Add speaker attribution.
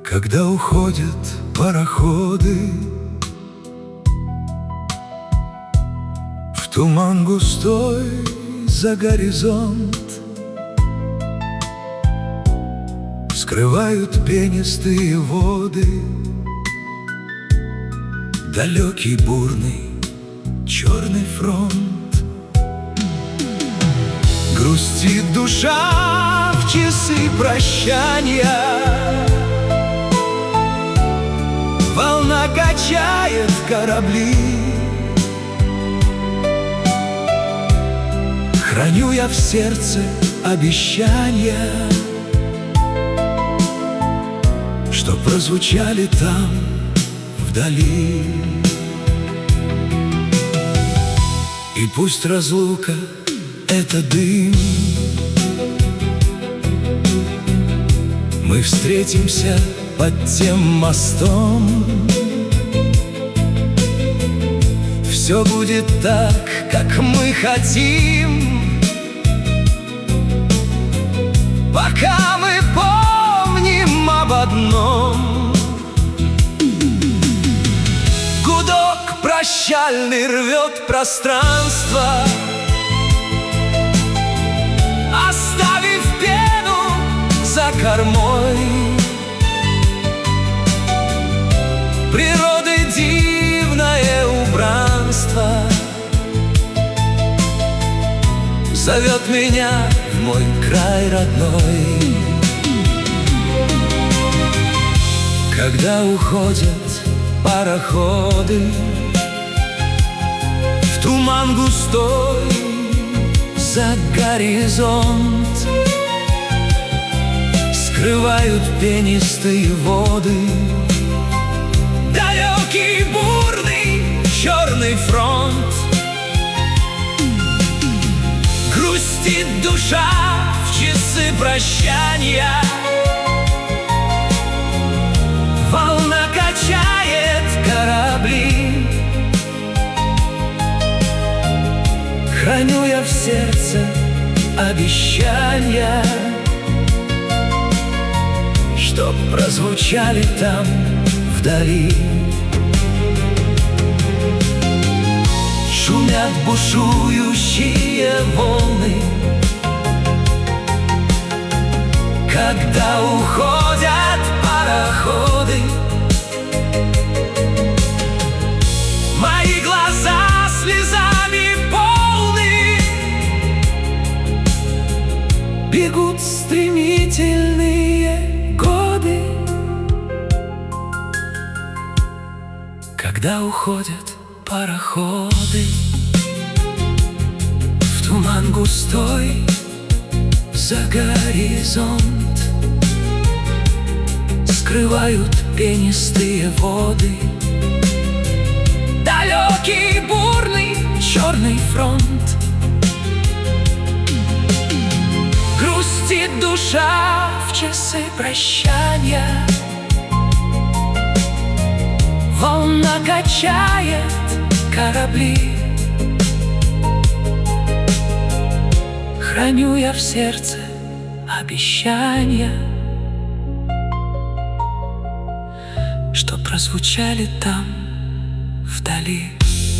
Speaker 1: Когда уходят пароходы в туман густой за горизонт, скрывают пенистые воды далекий бурный черный фронт. Грустит душа в часы прощания, волна качает корабли. Храню я в сердце обещания, что прозвучали там вдали. И пусть разлука — это дым, мы встретимся под тем мостом. Все будет так, как мы хотим, пока мы помним об одном. Гудок прощальный рвет пространство, оставив пену за кормой. Природы дивное убранство зовет меня в мой край родной. Когда уходят пароходы в туман густой за горизонт, скрывают пенистые воды далекий бурный черный фронт. Грустит душа в часы прощания, волна качает корабли. Храню я в сердце обещания, что прозвучали там вдали. Шумят бушующие волны, когда уходят пароходы. Мои глаза слезами полны, бегут стремительные годы. Когда уходят пароходы в туман густой за горизонт, скрывают пенистые воды далекий бурный черный фронт. Грустит душа в часы прощания, волна качает корабли. Храню я в сердце обещания, что прозвучали там вдали.